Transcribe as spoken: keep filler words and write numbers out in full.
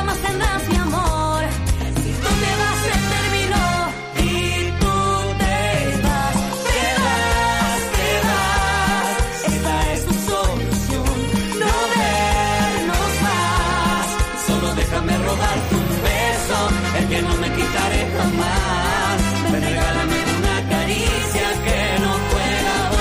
más tendrás mi amor. Si tú te vas, se terminó. Y tú te vas, te vas, te vas. Esta es tu solución, no vernos más. Solo déjame robarte un beso, el que no me quitaré jamás.